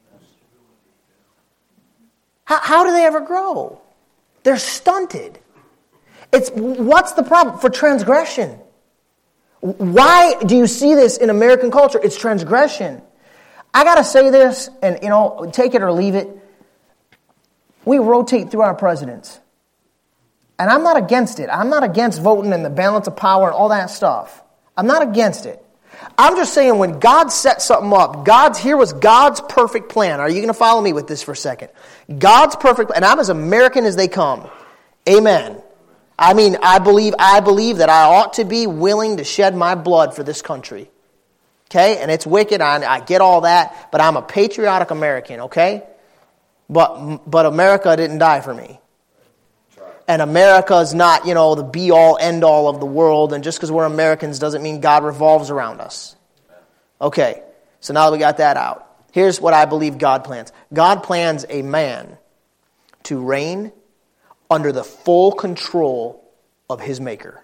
How do they ever grow? They're stunted. What's the problem? For transgression. Why do you see this in American culture? It's transgression. I got to say this, and take it or leave it. We rotate through our presidents. And I'm not against it. I'm not against voting and the balance of power and all that stuff. I'm not against it. I'm just saying when God set something up, here was God's perfect plan. Are you going to follow me with this for a second? God's perfect, and I'm as American as they come. Amen. I mean, I believe that I ought to be willing to shed my blood for this country. Okay? And it's wicked, I get all that, but I'm a patriotic American, okay? But America didn't die for me. And America's not, the be-all, end-all of the world, and just because we're Americans doesn't mean God revolves around us. Okay, so now that we got that out, here's what I believe God plans. God plans a man to reign under the full control of his Maker.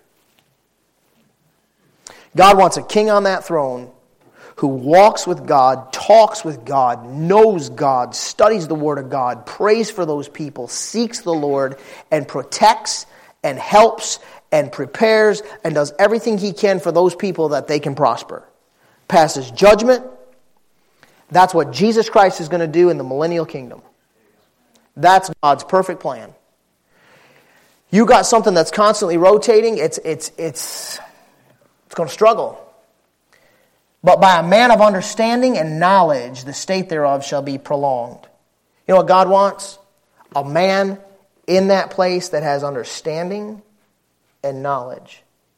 God wants a king on that throne who walks with God, talks with God, knows God, studies the Word of God, prays for those people, seeks the Lord, and protects and helps and prepares and does everything he can for those people that they can prosper. Passes judgment. That's what Jesus Christ is going to do in the millennial kingdom. That's God's perfect plan. You got something that's constantly rotating, it's going to struggle. But by a man of understanding and knowledge, the state thereof shall be prolonged. You know what God wants? A man in that place that has understanding and knowledge.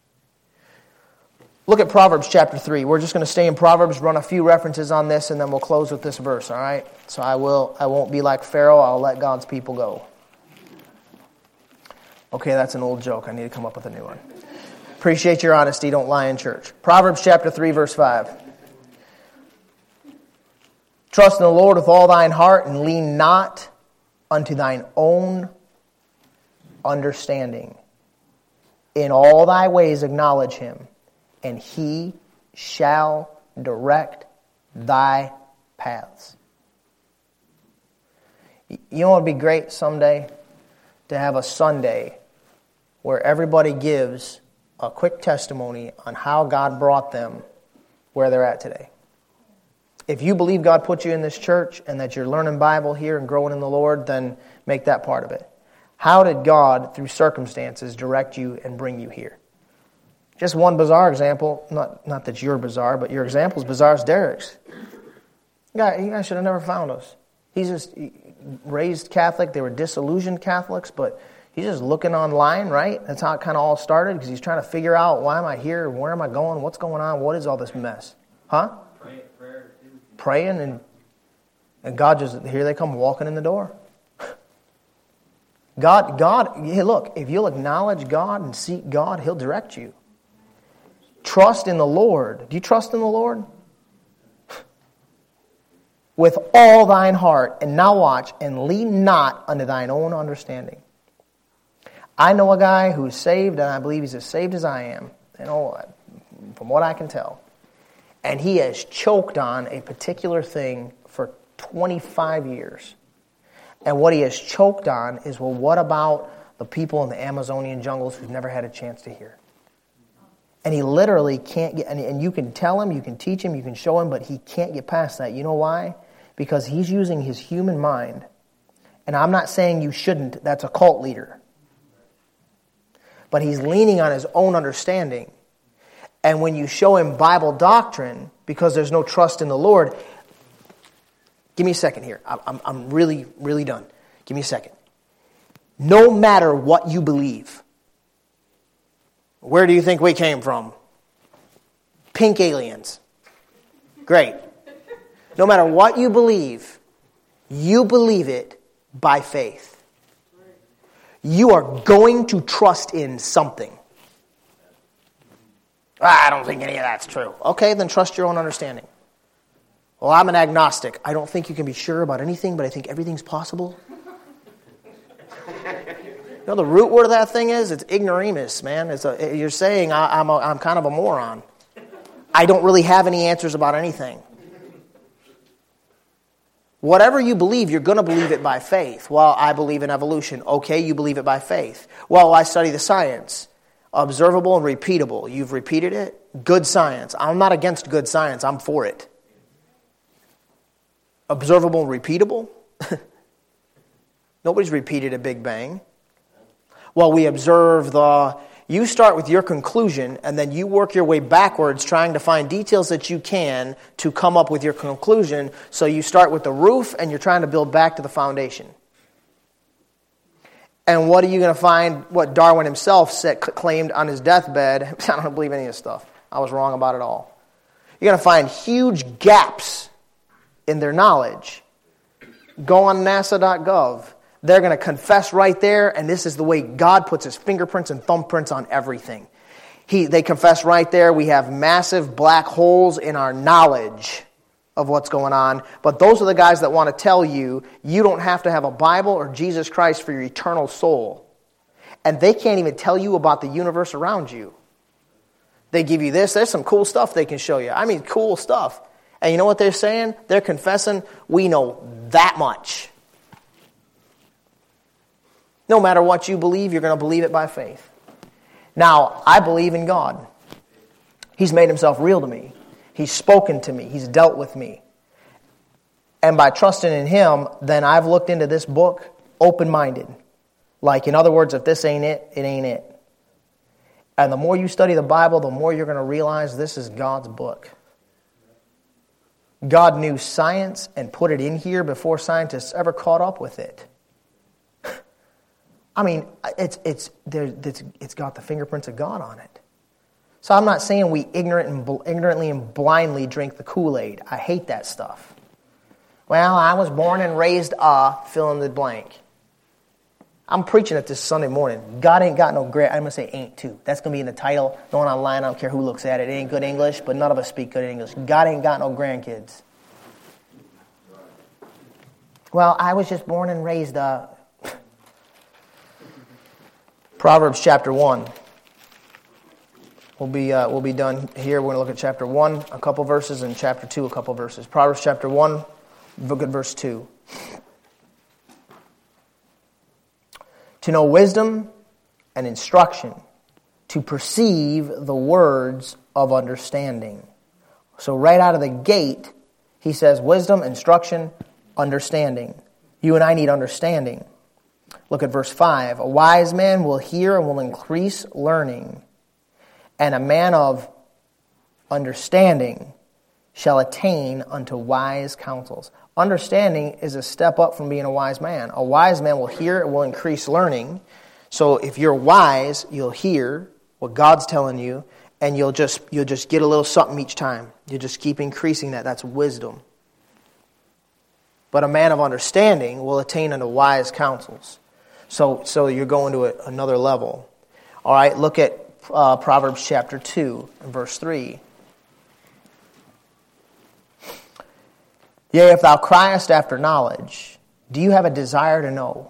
Look at Proverbs chapter 3. We're just going to stay in Proverbs, run a few references on this, and then we'll close with this verse, all right? So I won't be like Pharaoh. I'll let God's people go. Okay, that's an old joke. I need to come up with a new one. Appreciate your honesty. Don't lie in church. Proverbs chapter 3, verse 5. Trust in the Lord with all thine heart, and lean not unto thine own understanding. In all thy ways acknowledge him, and he shall direct thy paths. You know what would be great someday? To have a Sunday where everybody gives a quick testimony on how God brought them where they're at today. If you believe God put you in this church and that you're learning Bible here and growing in the Lord, then make that part of it. How did God, through circumstances, direct you and bring you here? Just one bizarre example, not that you're bizarre, but your example is bizarre as Derek's. You guys should have never found us. He's just raised Catholic. They were disillusioned Catholics, but he's just looking online, right? That's how it kind of all started, because he's trying to figure out, why am I here? Where am I going? What's going on? What is all this mess? Huh? Praying, and God just, here they come walking in the door. God, hey, look, if you'll acknowledge God and seek God, He'll direct you. Trust in the Lord. Do you trust in the Lord? With all thine heart, and now watch, and lean not unto thine own understanding. I know a guy who's saved, and I believe he's as saved as I am, from what I can tell. And he has choked on a particular thing for 25 years. And what he has choked on is, well, what about the people in the Amazonian jungles who've never had a chance to hear? And he literally can't get, and you can tell him, you can teach him, you can show him, but he can't get past that. You know why? Because he's using his human mind. And I'm not saying you shouldn't, that's a cult leader. But he's leaning on his own understanding. And when you show him Bible doctrine, because there's no trust in the Lord, give me a second here. I'm really, really done. Give me a second. No matter what you believe, where do you think we came from? Pink aliens. Great. No matter what you believe it by faith. You are going to trust in something. I don't think any of that's true. Okay, then trust your own understanding. Well, I'm an agnostic. I don't think you can be sure about anything, but I think everything's possible. You know the root word of that thing is? It's ignoramus, man. You're saying I'm kind of a moron. I don't really have any answers about anything. Whatever you believe, you're going to believe it by faith. Well, I believe in evolution. Okay, you believe it by faith. Well, I study the science. Observable and repeatable. You've repeated it. Good science. I'm not against good science. I'm for it. Observable and repeatable? Nobody's repeated a Big Bang. Well, we observe you start with your conclusion, and then you work your way backwards trying to find details that you can to come up with your conclusion. So you start with the roof, and you're trying to build back to the foundation. And what are you going to find? What Darwin himself claimed on his deathbed. I don't believe any of this stuff. I was wrong about it all. You're going to find huge gaps in their knowledge. Go on NASA.gov. They're going to confess right there, and this is the way God puts His fingerprints and thumbprints on everything. They confess right there. We have massive black holes in our knowledge of what's going on. But those are the guys that want to tell you, you don't have to have a Bible or Jesus Christ for your eternal soul. And they can't even tell you about the universe around you. They give you this. There's some cool stuff they can show you. I mean, cool stuff. And you know what they're saying? They're confessing, we know that much. No matter what you believe, you're going to believe it by faith. Now, I believe in God. He's made Himself real to me. He's spoken to me. He's dealt with me. And by trusting in Him, then I've looked into this book, open-minded. Like, in other words, if this ain't it, it ain't it. And the more you study the Bible, the more you're going to realize this is God's book. God knew science and put it in here before scientists ever caught up with it. I mean, it's got the fingerprints of God on it. So I'm not saying we ignorantly and blindly drink the Kool-Aid. I hate that stuff. Well, I was born and raised fill in the blank. I'm preaching it this Sunday morning. God ain't got no I'm going to say ain't too. That's going to be in the title. Going online, I don't care who looks at it. It ain't good English, but none of us speak good English. God ain't got no grandkids. Well, I was just born and raised Proverbs chapter 1. We'll be done here. We're going to look at chapter 1, a couple verses, and chapter 2, a couple verses. Proverbs chapter 1, look at verse 2. To know wisdom and instruction, to perceive the words of understanding. So right out of the gate, he says wisdom, instruction, understanding. You and I need understanding. Look at verse 5. A wise man will hear and will increase learning, and a man of understanding shall attain unto wise counsels. Understanding is a step up from being a wise man. A wise man will hear and will increase learning. So if you're wise, you'll hear what God's telling you, and you'll just get a little something each time. You just keep increasing that. That's wisdom. But a man of understanding will attain unto wise counsels. So you're going to another level. All right, look at Proverbs chapter 2 and verse 3. Yea, if thou criest after knowledge, do you have a desire to know?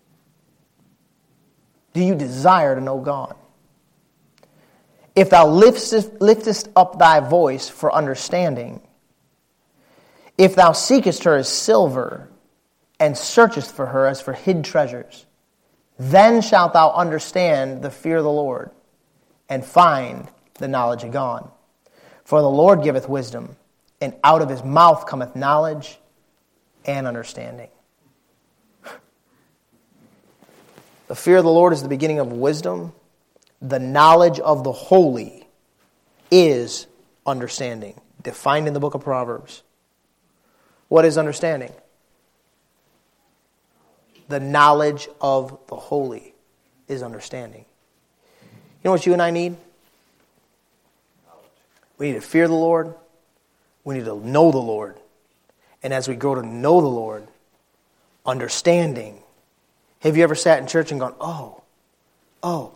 Do you desire to know God? If thou liftest up thy voice for understanding, if thou seekest her as silver, and searchest for her as for hid treasures, then shalt thou understand the fear of the Lord, and find the knowledge of God. For the Lord giveth wisdom, and out of his mouth cometh knowledge and understanding. The fear of the Lord is the beginning of wisdom. The knowledge of the holy is understanding, defined in the book of Proverbs. What is understanding? The knowledge of the holy is understanding. You know what you and I need? We need to fear the Lord. We need to know the Lord. And as we grow to know the Lord, understanding. Have you ever sat in church and gone, oh,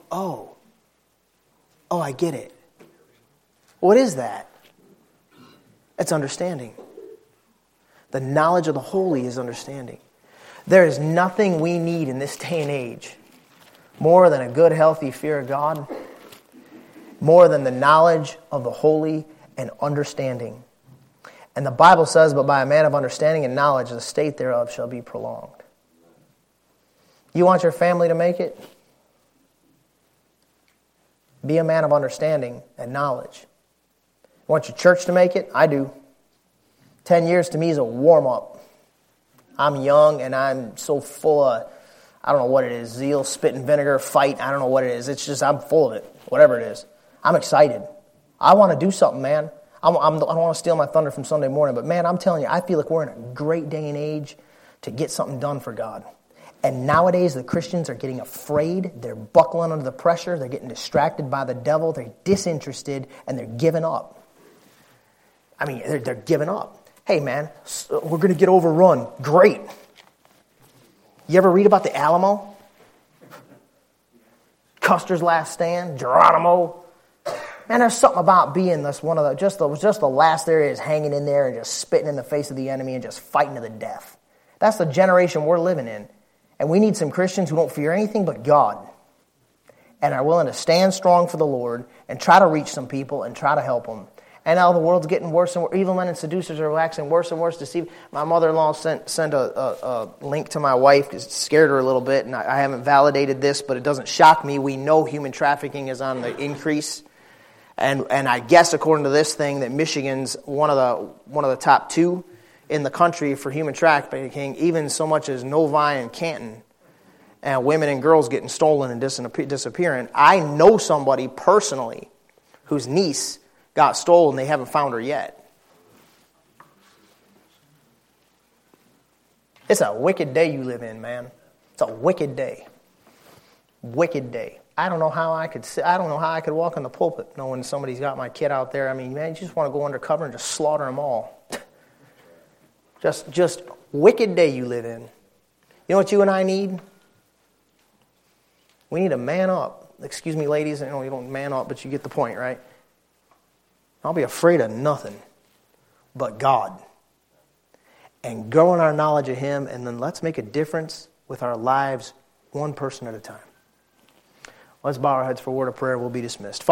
I get it. What is that? It's understanding. The knowledge of the holy is understanding. There is nothing we need in this day and age more than a good, healthy fear of God, more than the knowledge of the holy and understanding. And the Bible says, but by a man of understanding and knowledge, the state thereof shall be prolonged. You want your family to make it? Be a man of understanding and knowledge. You want your church to make it? I do. 10 years to me is a warm-up. I'm young and I'm so full of, I don't know what it is, zeal, spit and vinegar, fight, I don't know what it is. It's just, I'm full of it, whatever it is. I'm excited. I want to do something, man. I don't want to steal my thunder from Sunday morning, but man, I'm telling you, I feel like we're in a great day and age to get something done for God. And nowadays, the Christians are getting afraid. They're buckling under the pressure. They're getting distracted by the devil. They're disinterested, and they're giving up. I mean, they're giving up. Hey, man, we're going to get overrun. Great. You ever read about the Alamo? Custer's Last Stand, Geronimo. Man, there's something about being this one of the just the last areas hanging in there and just spitting in the face of the enemy and just fighting to the death. That's the generation we're living in. And we need some Christians who don't fear anything but God and are willing to stand strong for the Lord and try to reach some people and try to help them. And now the world's getting worse and worse. Evil men and seducers are waxing worse and worse. My mother-in-law sent a link to my wife because it scared her a little bit, and I haven't validated this, but it doesn't shock me. We know human trafficking is on the increase. And I guess according to this thing that Michigan's one of the top 2 in the country for human trafficking, even so much as Novi and Canton and women and girls getting stolen and disappearing. I know somebody personally whose niece got stolen. They haven't found her yet. It's a wicked day you live in, man. It's a wicked day. Wicked day. I don't know how I could walk in the pulpit knowing somebody's got my kid out there. I mean, man, you just want to go undercover and just slaughter them all. Just wicked day you live in. You know what you and I need? We need to man up. Excuse me, ladies. I know you don't man up, but you get the point, right? I'll be afraid of nothing but God. And grow in our knowledge of Him, and then let's make a difference with our lives, one person at a time. Let's bow our heads for a word of prayer. We'll be dismissed.